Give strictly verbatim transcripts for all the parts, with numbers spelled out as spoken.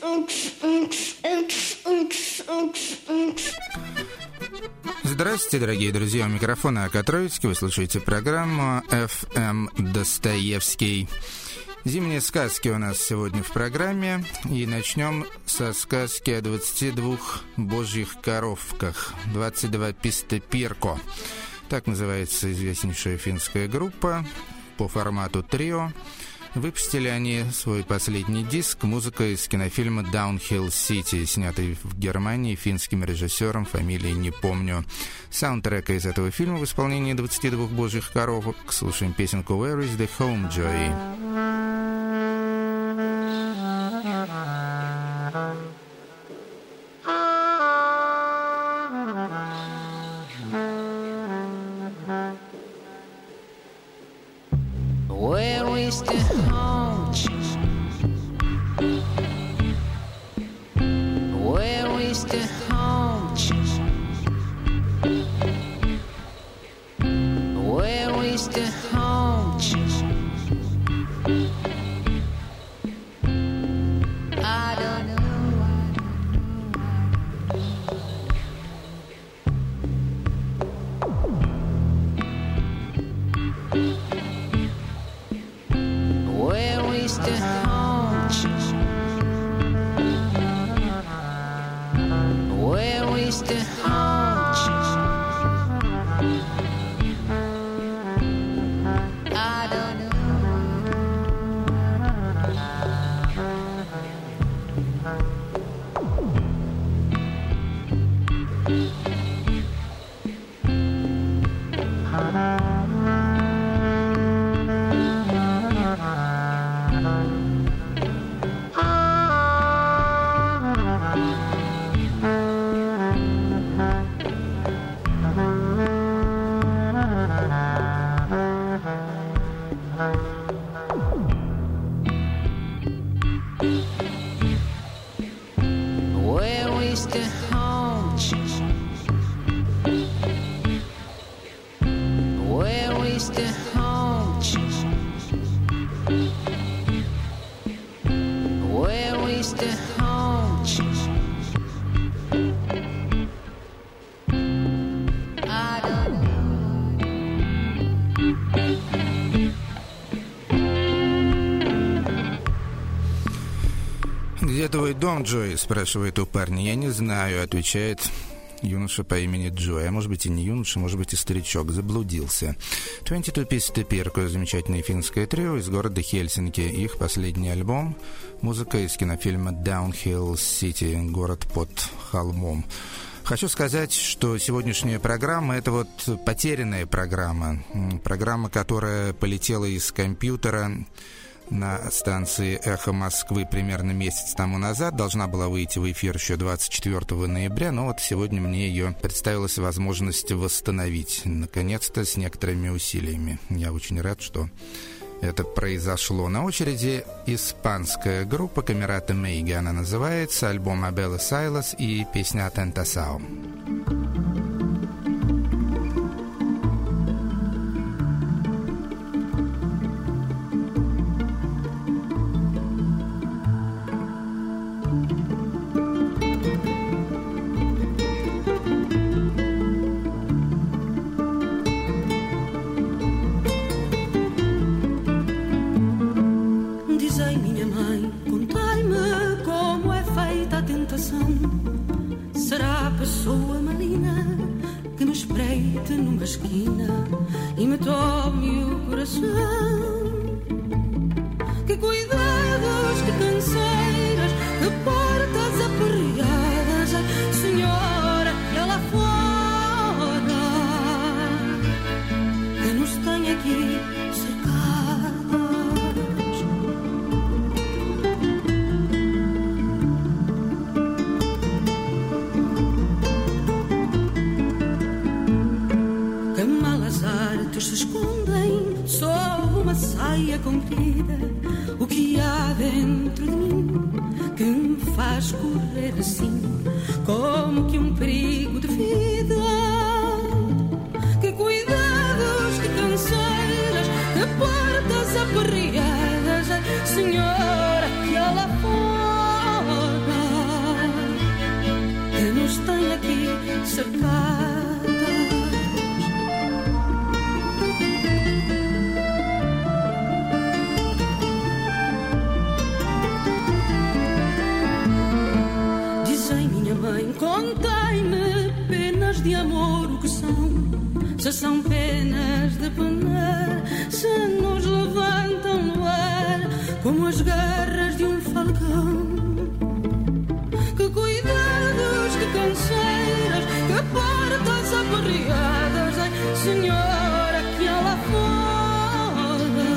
Здравствуйте, дорогие друзья, у микрофона Ака Троицкий. Вы слушаете программу эф эм Достоевский. Зимние сказки у нас сегодня в программе. И начнем со сказки о двадцати двух божьих коровках. двадцать два писте Пирко. Так называется известнейшая финская группа по формату трио. Выпустили они свой последний диск, музыка из кинофильма «Downhill City», снятый в Германии финским режиссером, фамилии не помню. Саундтрека из этого фильма в исполнении двадцати двух божьих коровок. Слушаем песенку «Where is the home, Joy?» Where is the home? Where is the home? Where is the home? I don't know. Where is the home? Where is the home? I don't know. Where is the home? Where is the home? Where is the home? I don't «Где твой дом, Джой?» — спрашивает у парня. «Я не знаю», — отвечает юноша по имени Джой. А может быть и не юноша, может быть и старичок. Заблудился. двадцать два писте Пирко — замечательное финское трио из города Хельсинки. Их последний альбом — музыка из кинофильма «Downhill City», город под холмом. Хочу сказать, что сегодняшняя программа — это вот потерянная программа. Программа, которая полетела из компьютера на станции «Эхо Москвы» примерно месяц тому назад. Должна была выйти в эфир еще двадцать четвёртого ноября, но вот сегодня мне ее представилась возможность восстановить. Наконец-то, с некоторыми усилиями. Я очень рад, что это произошло. На очереди испанская группа «Камерата Мейга». Она называется, альбом Абелла Сайлас и песня «Тентасао». Será a pessoa maligna que me espreite numa esquina e me tome o coração? Que cuidados, que canseiras, que portas aperreadas, ai, senhora, que lá fora que nos tem aqui cercados. Se escondem sob uma saia comprida. O que há dentro de mim que me faz correr assim, como que um perigo de vida? Que cuidados, que canseiras, que portas aperreadas, ai, senhora, que lá fora de amor o que são, se são penas de penar, se nos levantam no ar como as garras de um falcão. Que cuidados, que canseiras, que portas aperreadas, ai, senhora, que há lá fora,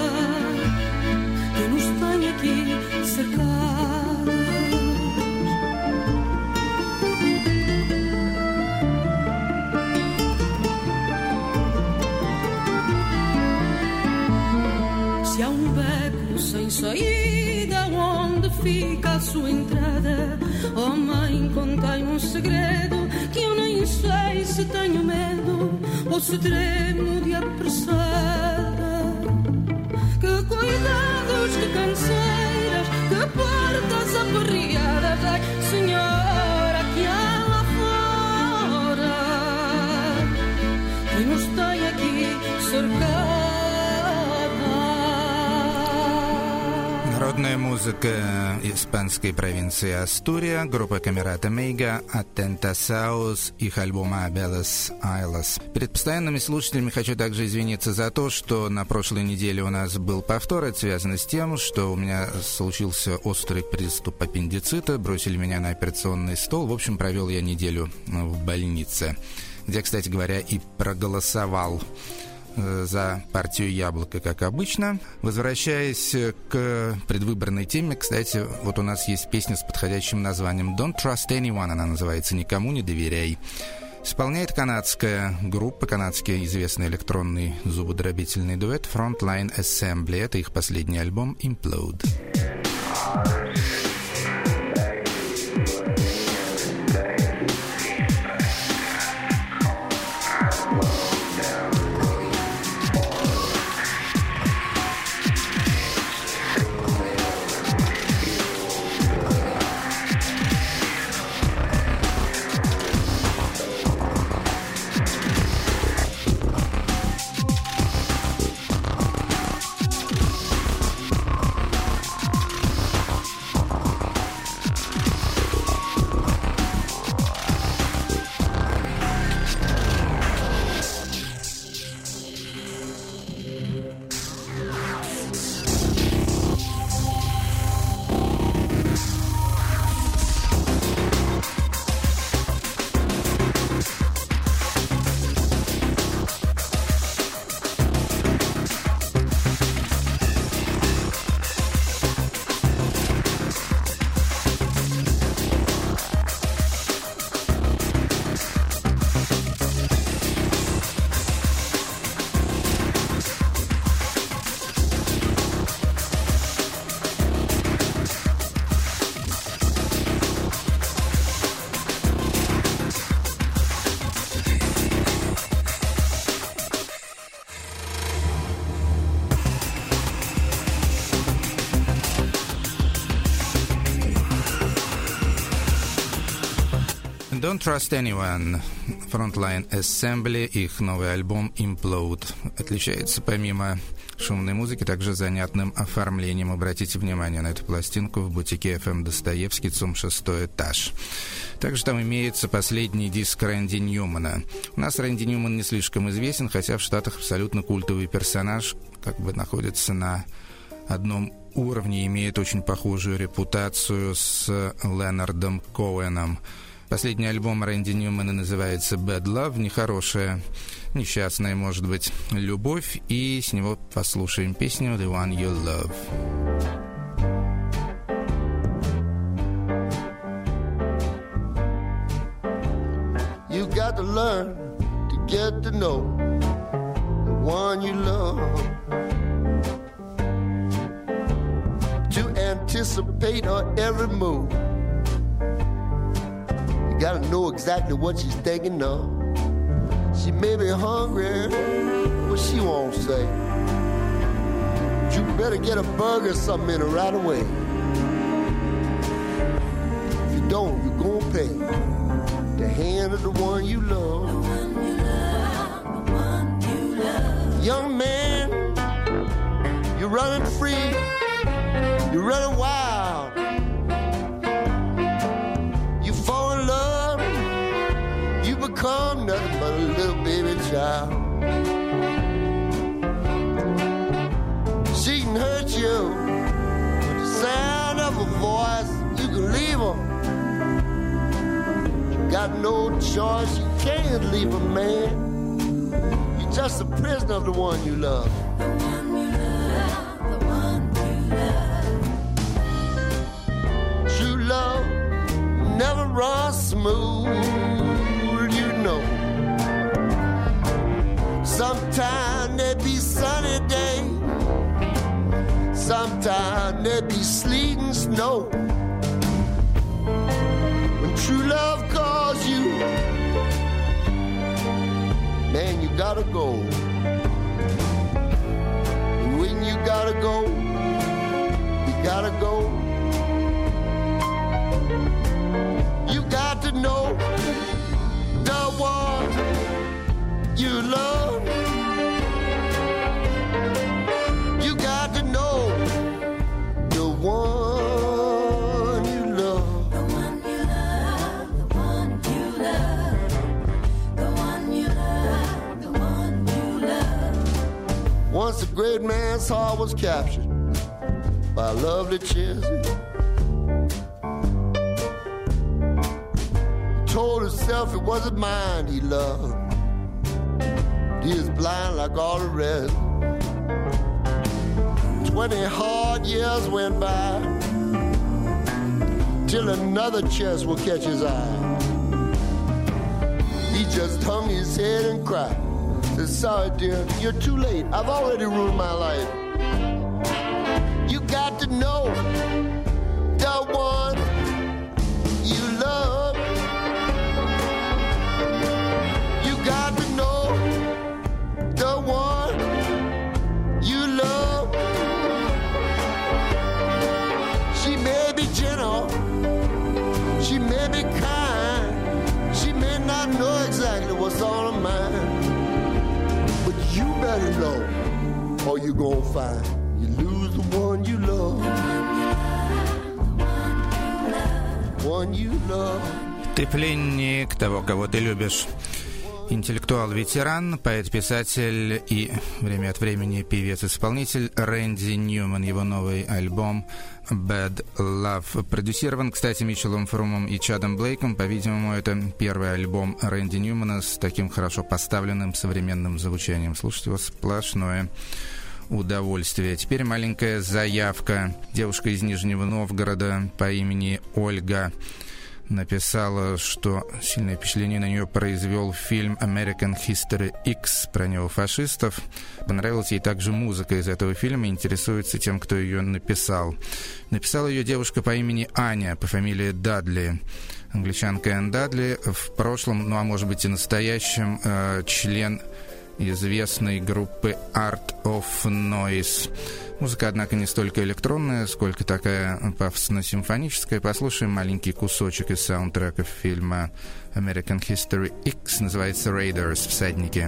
que nos tem aqui cercados. Se há um beco sem saída, onde fica a sua entrada? Oh mãe, contei um segredo que eu nem sei se tenho medo ou se tremo de apressada. Que cuidados, que canseiras, que portas aperreadas, ai, senhora, que há lá fora, que nos tem aqui cercados. Народная музыка испанской провинции Астурия, группа Камерата Мейга, Атентасаус, их альбома Белас Айлас. Перед постоянными слушателями хочу также извиниться за то, что на прошлой неделе у нас был повтор. Это связано с тем, что у меня случился острый приступ аппендицита, бросили меня на операционный стол. В общем, провел я неделю в больнице, где, кстати говоря, и проголосовал за партию «Яблоко», как обычно. Возвращаясь к предвыборной теме, кстати, вот у нас есть песня с подходящим названием «Don't Trust Anyone», она называется «Никому не доверяй». Исполняет канадская группа, канадский известный электронный зубодробительный дуэт Frontline Assembly. Это их последний альбом «Implode». Don't Trust Anyone, Frontline Assembly, их новый альбом Implode. Отличается помимо шумной музыки также занятным оформлением. Обратите внимание на эту пластинку в бутике эф эм Достоевский, ЦУМ шестой этаж. Также там имеется последний диск Рэнди Ньюмана. У нас Рэнди Ньюман не слишком известен, хотя в Штатах абсолютно культовый персонаж, как бы находится на одном уровне, имеет очень похожую репутацию с Ленардом Коуэном. Последний альбом Рэнди Ньюмана называется «Bad Love», нехорошая, несчастная, может быть, любовь, и с него послушаем песню «The One You Love». You got to learn to get to know the one you love, to anticipate her every move. Gotta know exactly what she's thinking of. She may be hungry, but she won't say. You better get a burger or something in her right away. If you don't, you're gonna pay the hand of the one you love. The one you love, the one you love. Young man, you're running free, you're running wild. You fall in love, you become child. She can hurt you with the sound of a voice. You can leave her. You got no choice. You can't leave a man. You're just a prisoner of the one you love. The one you love, the one you love. True love never runs smooth, you know. Sometimes there be sunny days, sometimes there be sleet and snow. When true love calls you, man, you gotta go. And when you gotta go, you gotta go. You got to know the one you love. You got to know the one you love. The one you love, the one you love. The one you love, the one you love. Once a great man's heart was captured by a lovely Chelsea. Told himself it wasn't mine he loved. He was blind like all the rest. Twenty hard years went by till another chest will catch his eye. He just hung his head and cried. Said, sorry dear, you're too late. I've already ruined my life. You got to know the one you love. You got to know the one you love. She may be gentle, she may be kind, she may not know exactly what's on her mind, but you better know, or you gonna find you lose the one you love. One you love. Ты пленник того, кого ты любишь. Интеллектуал-ветеран, поэт-писатель и время от времени певец-исполнитель Рэнди Ньюман. Его новый альбом «Bad Love» продюсирован, кстати, Митчеллом Фрумом и Чадом Блейком. По-видимому, это первый альбом Рэнди Ньюмана с таким хорошо поставленным современным звучанием. Слушать его сплошное удовольствие. Теперь маленькая заявка. Девушка из Нижнего Новгорода по имени Ольга написала, что сильное впечатление на нее произвел фильм American History X про неофашистов. Понравилась ей также музыка из этого фильма, интересуется тем, кто ее написал. Написала ее девушка по имени Аня, по фамилии Дадли. Англичанка Энн Дадли, в прошлом, ну а может быть и настоящем, э, член известной группы Art of Noise. Музыка, однако, не столько электронная, сколько такая пафосно-симфоническая. Послушаем маленький кусочек из саундтрека фильма American History X. Называется «Raiders. Всадники».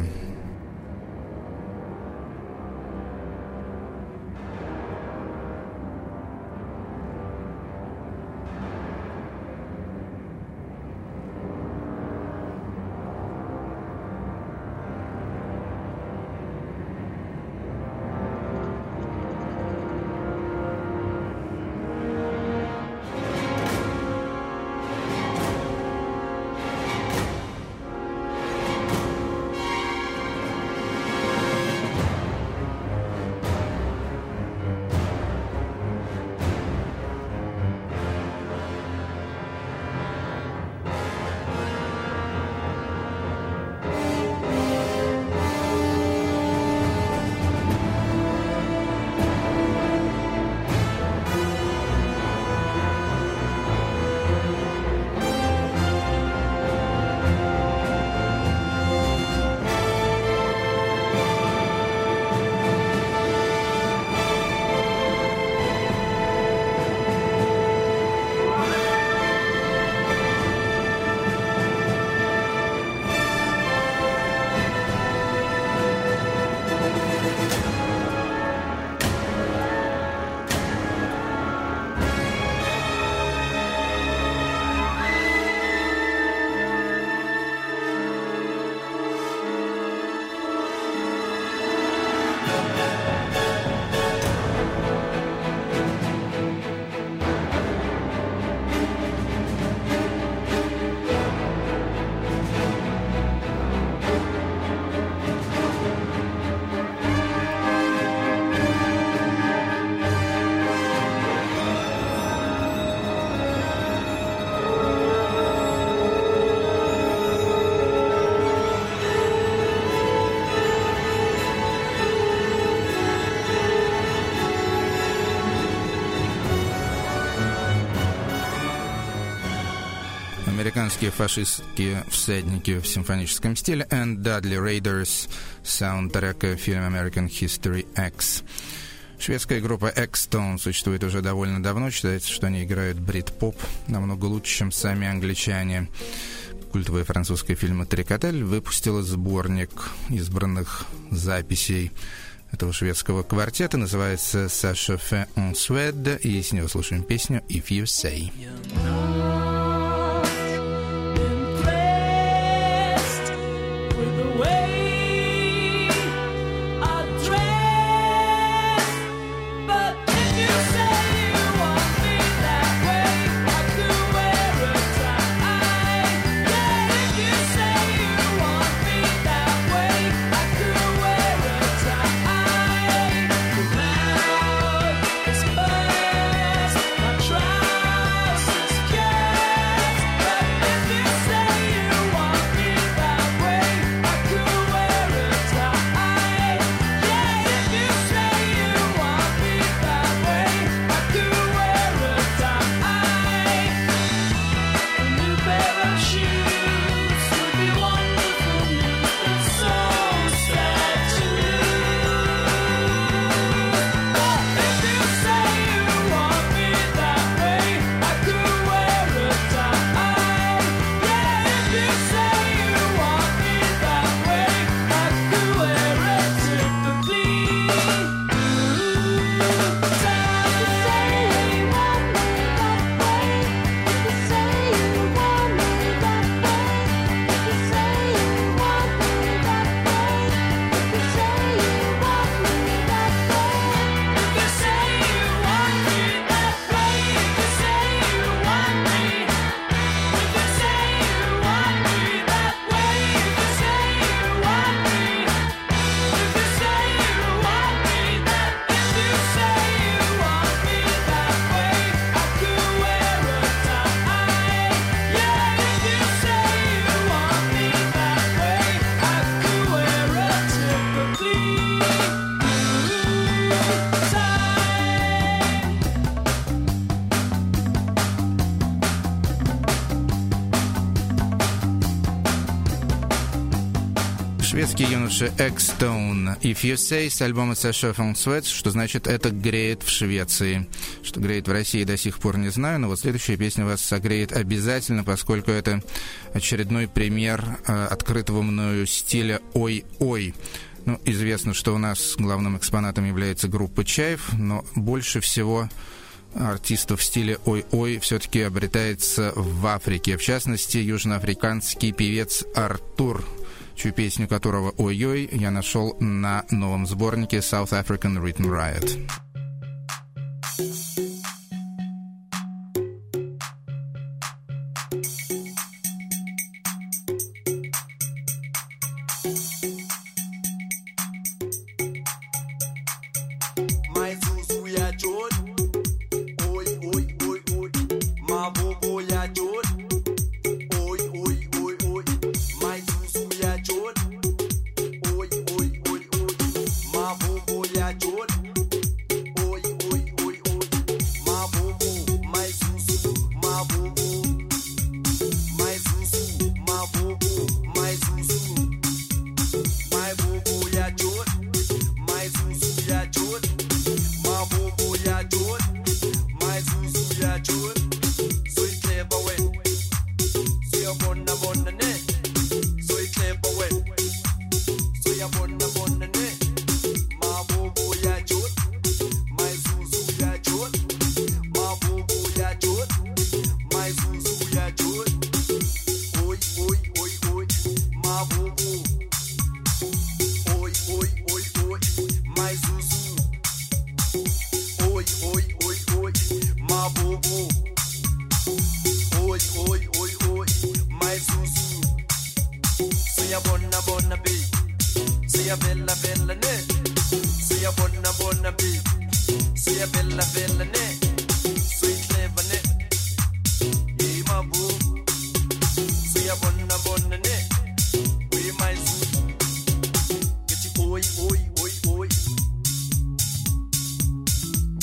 Американские фашистские всадники в симфоническом стиле and Dudley Raiders саундтрека фильма American History X. Шведская группа X-Tone существует уже довольно давно. Считается, что они играют брит-поп намного лучше, чем сами англичане. Культовая французская фирма Трикотель выпустила сборник избранных записей этого шведского квартета. Называется «Ça chauffe en Suède», и с него слушаем песню «If You Say». Шведский юноша X-Tone «If You Say» с альбома «Ça chauffe en Suède», что значит «это греет в Швеции». Что греет в России, до сих пор не знаю, но вот следующая песня вас согреет обязательно, поскольку это очередной пример э, открытого мною стиля «Ой-ой». Ну, известно, что у нас главным экспонатом является группа «Чайф», но больше всего артистов в стиле «Ой-ой» все-таки обретается в Африке. В частности, южноафриканский певец Артур, чью песню которого «Ой-ой» я нашел на новом сборнике South African Rhythm Riot.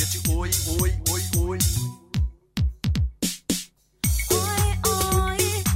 Oi, oi,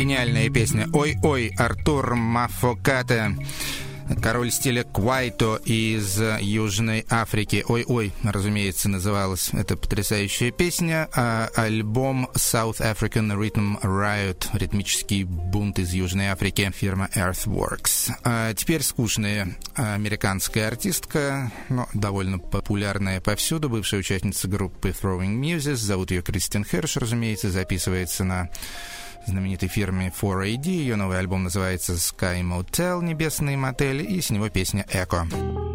Гениальная песня «Ой-ой» Артур Мафокате, король стиля квайто из Южной Африки. «Ой-ой», разумеется, называлась эта потрясающая песня. А альбом South African Rhythm Riot, ритмический бунт из Южной Африки, фирма Earthworks. А теперь скучная американская артистка, но довольно популярная повсюду, бывшая участница группы Throwing Muses. Зовут ее Кристин Херш, разумеется, записывается на знаменитой фирме фор эй ди. Ее новый альбом называется Sky Motel, небесный мотель, и с него песня «Эко».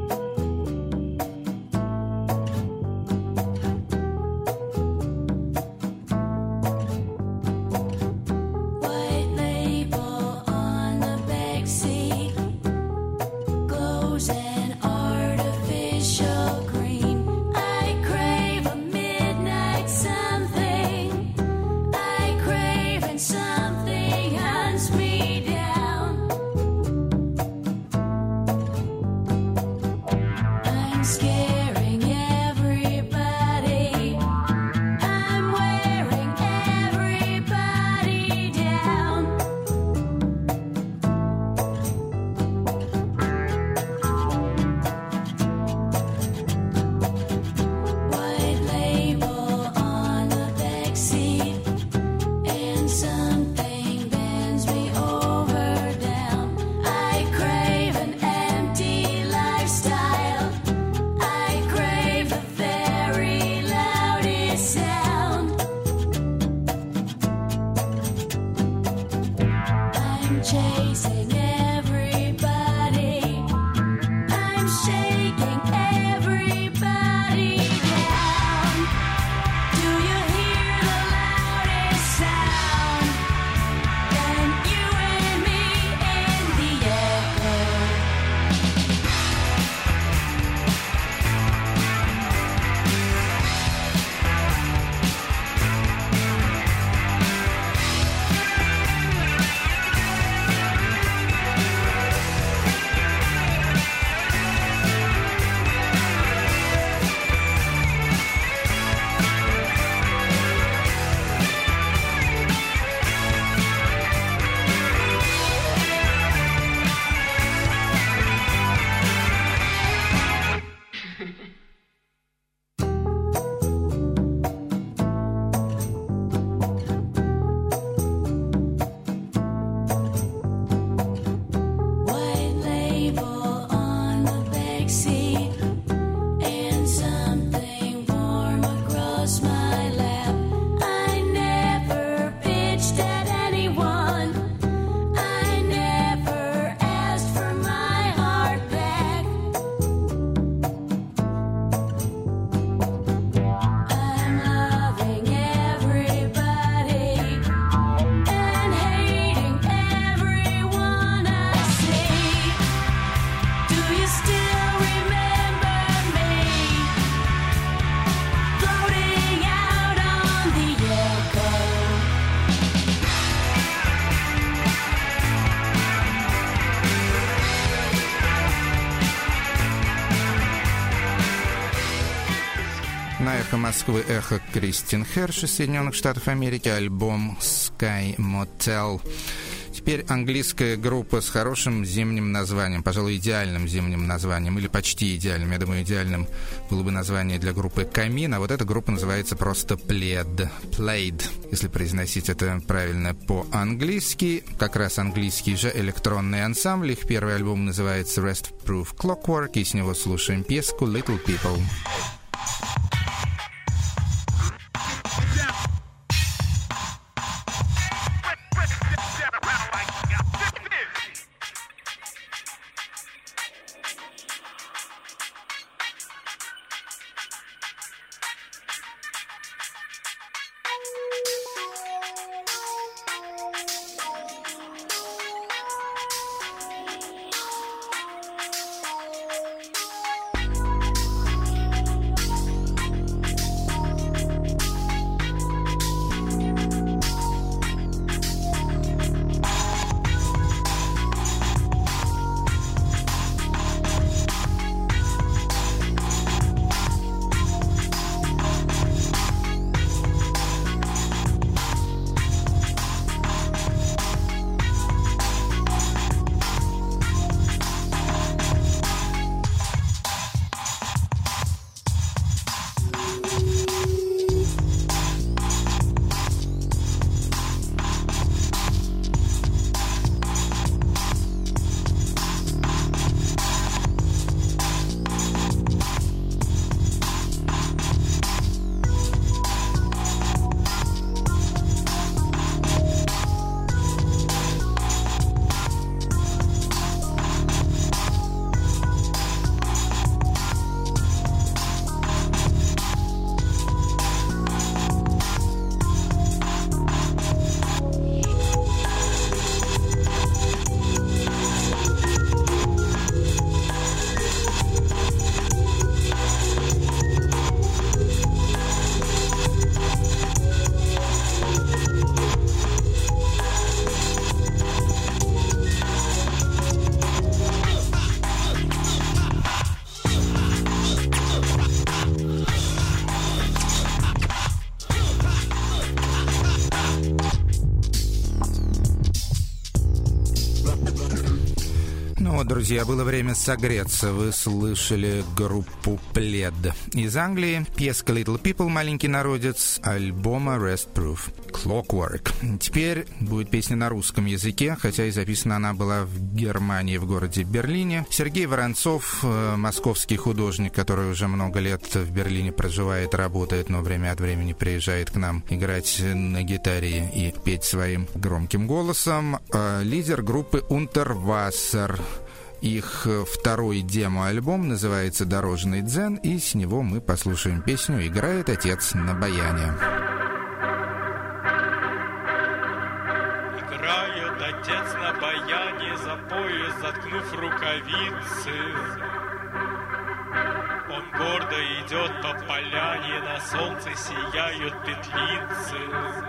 Москвы «Эхо» Кристин Херш из Соединенных Штатов Америки, альбом Sky Motel. Теперь английская группа с хорошим зимним названием, пожалуй, идеальным зимним названием, или почти идеальным. Я думаю, идеальным было бы название для группы «Камин», а вот эта группа называется просто Plaid, Plaid, если произносить это правильно по-английски. Как раз английский же электронный ансамбль. Их первый альбом называется Rest Proof Clockwork, и с него слушаем песку Little People. Друзья, было время согреться. Вы слышали группу Плед. Из Англии пьеска Little People, маленький народец, альбома Rest Proof, Clockwork. Теперь будет песня на русском языке, хотя и записана она была в Германии, в городе Берлине. Сергей Воронцов, московский художник, который уже много лет в Берлине проживает, работает, но время от времени приезжает к нам играть на гитаре и петь своим громким голосом. Лидер группы Unterwasser. Их второй демо-альбом называется «Дорожный дзен», и с него мы послушаем песню «Играет отец на баяне». Играет отец на баяне, за пояс заткнув рукавицы. Он гордо идет по поляне, на солнце сияют петлицы.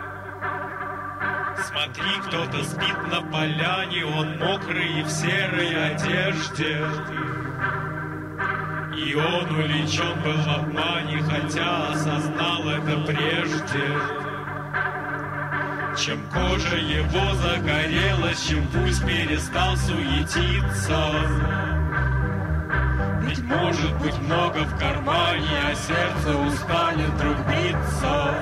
Смотри, кто-то спит на поляне, он мокрый и в серой одежде. И он увлечен был в обмане, хотя осознал это прежде. Чем кожа его загорелась, чем пульс перестал суетиться. Ведь может быть много в кармане, а сердце устанет вдруг биться.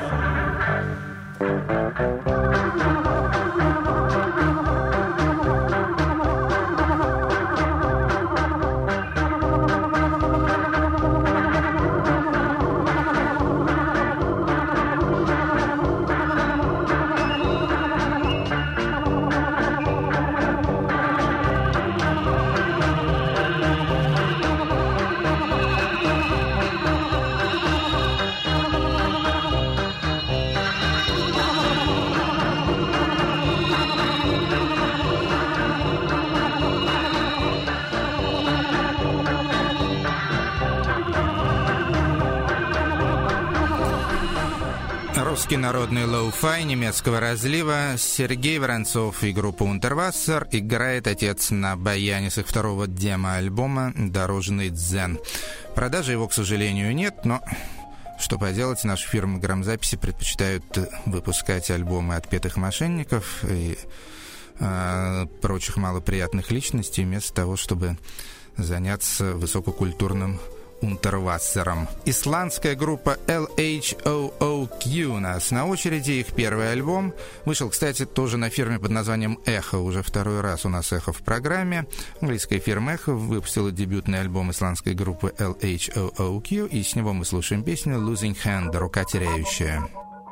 Русский народный лоу-фай немецкого разлива. Сергей Воронцов и группа Unterwasser. Играет отец на баяне с их второго демо-альбома «Дорожный дзен». Продажи его, к сожалению, нет, но что поделать, наши фирмы грамзаписи предпочитают выпускать альбомы отпетых мошенников и э, прочих малоприятных личностей, вместо того, чтобы заняться высококультурным Unterwasser'ом. Исландская группа эл эйч о о кью у нас на очереди. Их первый альбом вышел, кстати, тоже на фирме под названием Echo. Уже второй раз у нас Echo в программе. Английская фирма Echo выпустила дебютный альбом исландской группы эл эйч о о кью, и с него мы слушаем песню Losing Hand, рука теряющая.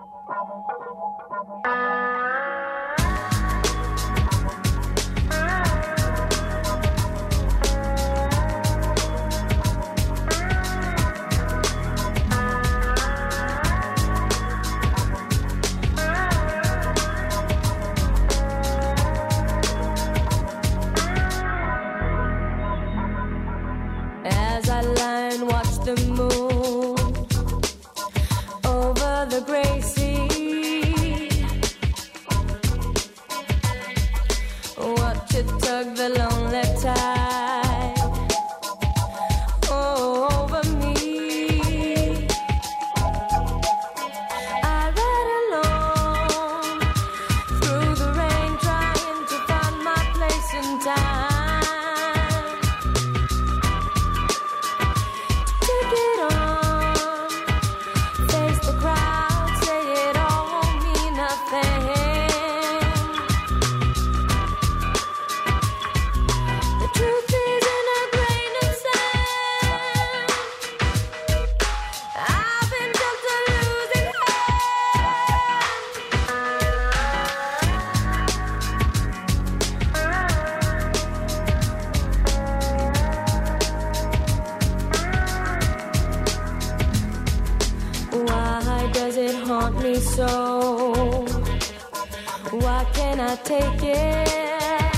So why can't I take it?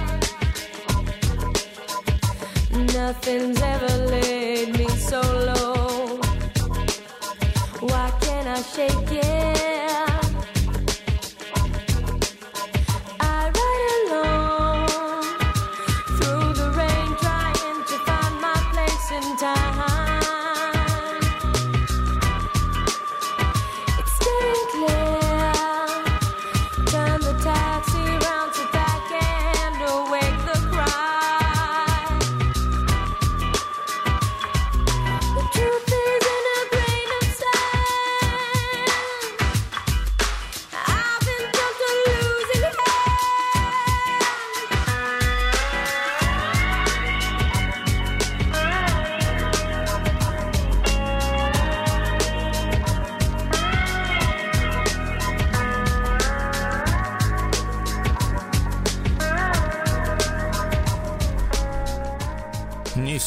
Nothing's ever laid me so low. Why can't I shake it? I ride alone through the rain, trying to find my place in time. Turn the taxi round to back and awake the crowd.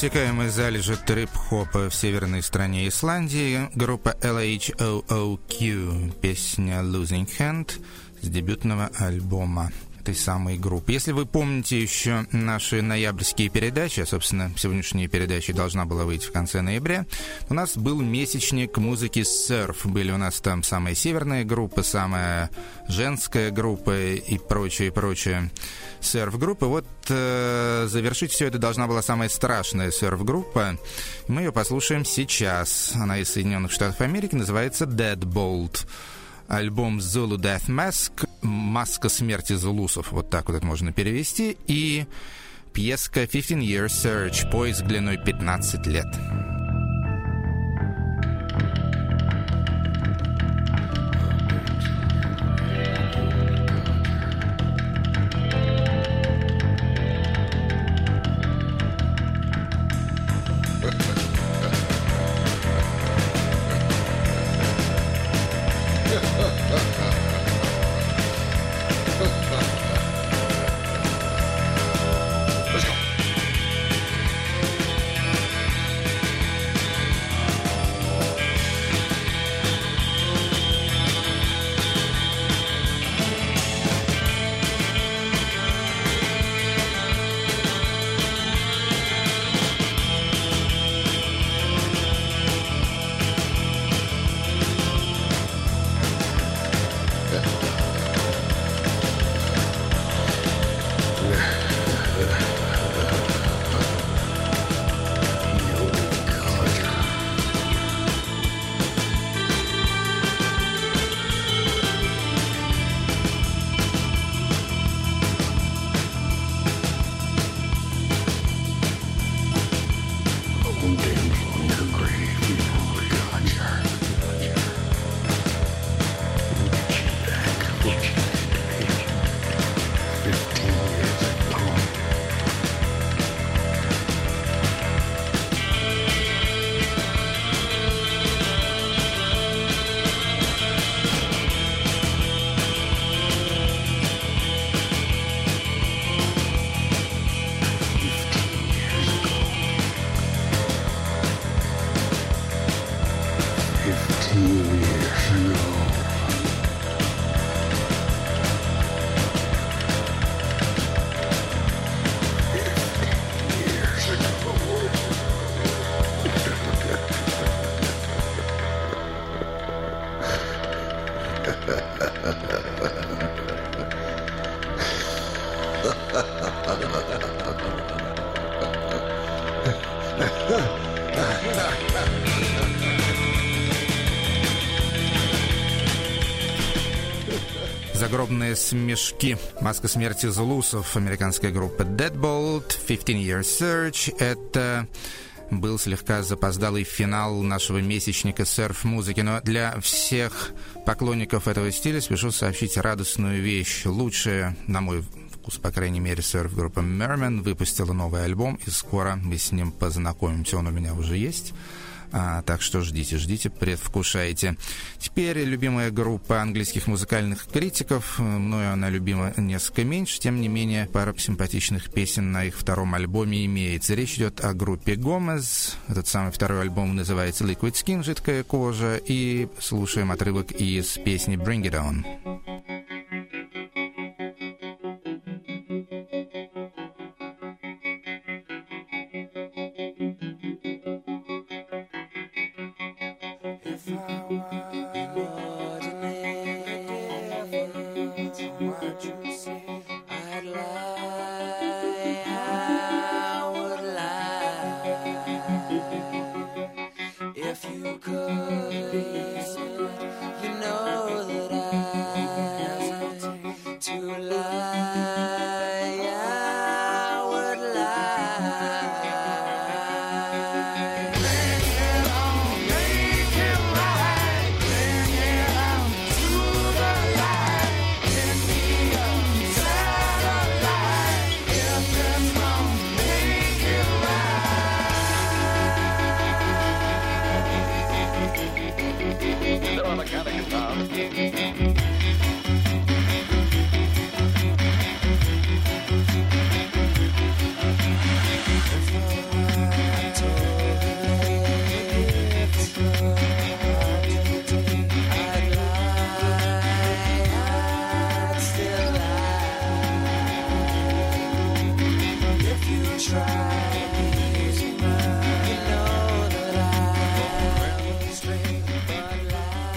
неиссякаемые залежи трип-хопа в северной стране Исландии. Группа эл эйч о о кью, песня «Losing Hand» с дебютного альбома этой самой группы. Если вы помните еще наши ноябрьские передачи, а, собственно, сегодняшняя передача должна была выйти в конце ноября, у нас был месячник музыки серф. Были у нас там самая северная группа, самая женская группа и прочее, прочее. Серф-группа. Вот э, завершить все это должна была самая страшная серф-группа. Мы ее послушаем сейчас. Она из Соединенных Штатов Америки, называется Deadbolt. Альбом Zulu Death Mask, «Маска смерти зулусов», вот так вот это можно перевести, и пьеска fifteen year Search, поиск длиной пятнадцать лет. Загробные смешки. «Маска смерти зулусов», американская группа Deadbolt, fifteen year Search. Это был слегка запоздалый финал нашего месячника серф-музыки. Но для всех поклонников этого стиля спешу сообщить радостную вещь. Лучшая, на мой вкус, по крайней мере, серф-группа Merman выпустила новый альбом, и скоро мы с ним познакомимся. Он у меня уже есть. А, так что ждите, ждите, предвкушайте. Теперь любимая группа английских музыкальных критиков. Мною она любима несколько меньше. Тем не менее, пара симпатичных песен на их втором альбоме имеется. Речь идет о группе Gomez. Этот самый второй альбом называется Liquid Skin, жидкая кожа. И слушаем отрывок из песни Bring It On.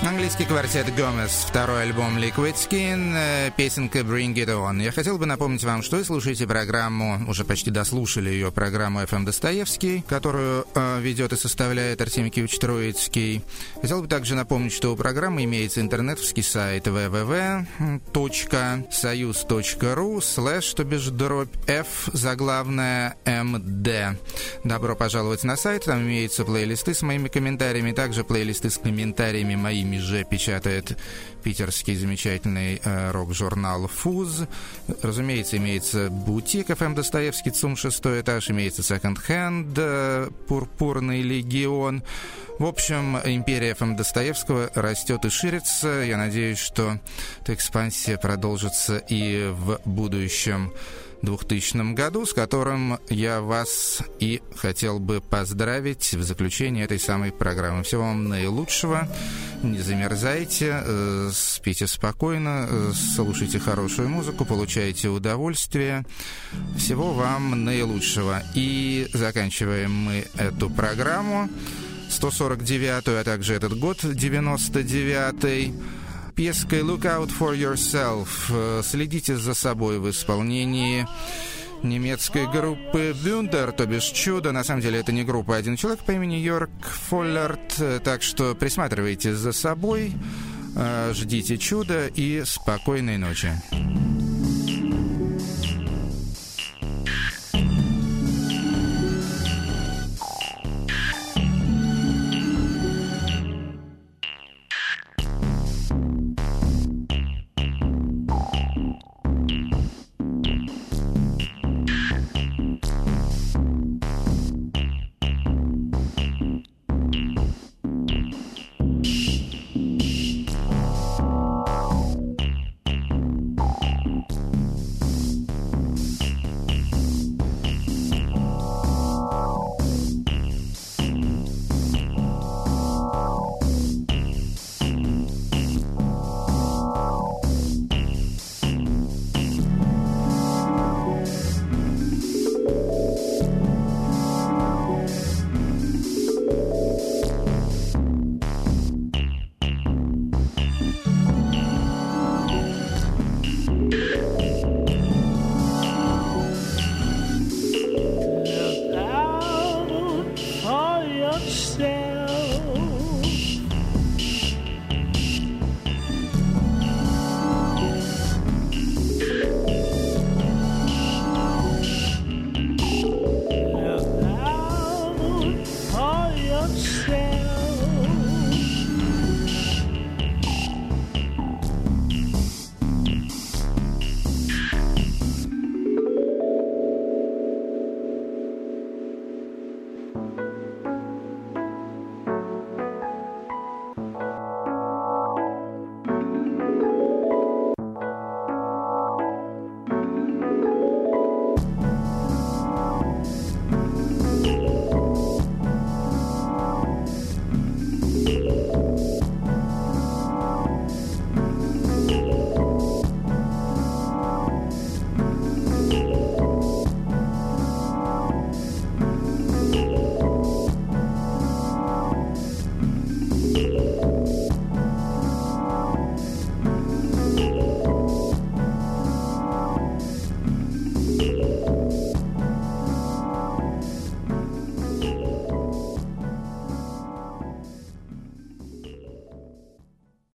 Английский квартет Gomez, второй альбом Liquid Skin, песенка Bring It On. Я хотел бы напомнить вам, что вы слушаете программу, уже почти дослушали ее, программу эф эм Достоевский, которую э, ведет и составляет Артемий Киевич Троицкий. Хотел бы также напомнить, что у программы имеется интернетовский сайт дабл ю дабл ю дабл ю точка союз точка ру слэш, то бишь дробь F, заглавная эм дэ. Добро пожаловать на сайт, там имеются плейлисты с моими комментариями, также плейлисты с комментариями моими же печатает питерский замечательный э, рок-журнал «Фуз». Разумеется, имеется бутик эф эм Достоевский, ЦУМ, шестой этаж, имеется секонд-хенд, э, Пурпурный легион. В общем, империя эф эм Достоевского растет и ширится. Я надеюсь, что эта экспансия продолжится и в будущем двухтысячном году, с которым я вас и хотел бы поздравить в заключении этой самой программы. Всего вам наилучшего, не замерзайте, э, спите спокойно, э, слушайте хорошую музыку, получайте удовольствие. Всего вам наилучшего. И заканчиваем мы эту программу, сто сорок девятую, а также этот год, девяносто девятый, пеской «Look Out For Yourself». Следите за собой в исполнении немецкой группы «Wunder», то бишь «Чудо». На самом деле это не группа, а один человек по имени Йорк Фоллерт. Так что присматривайте за собой, ждите чуда и спокойной ночи.